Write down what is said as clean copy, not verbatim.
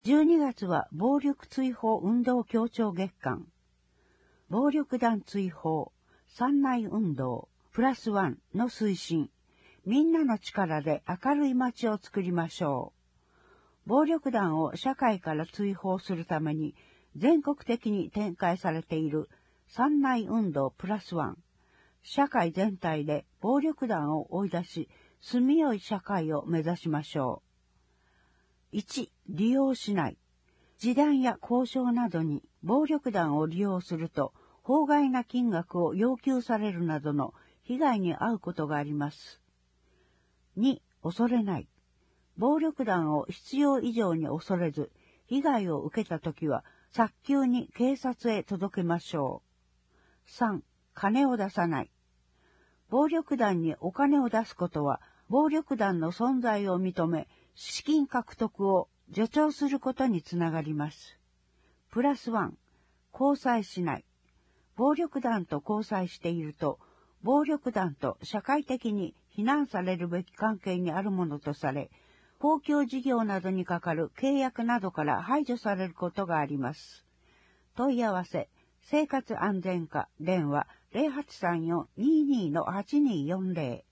12月は暴力追放運動協調月間。暴力団追放、三内運動、+1の推進。みんなの力で明るい街を作りましょう。暴力団を社会から追放するために全国的に展開されている三内運動+1。社会全体で暴力団を追い出し、住みよい社会を目指しましょう。1、利用しない。示談や交渉などに暴力団を利用すると、法外な金額を要求されるなどの被害に遭うことがあります。2、恐れない。暴力団を必要以上に恐れず、被害を受けたときは、早急に警察へ届けましょう。3、金を出さない。暴力団にお金を出すことは、暴力団の存在を認め、資金獲得を助長することにつながります。+1、交際しない。暴力団と交際していると、暴力団と社会的に非難されるべき関係にあるものとされ、公共事業などにかかる契約などから排除されることがあります。問い合わせ、生活安全課電話 0834-22-8240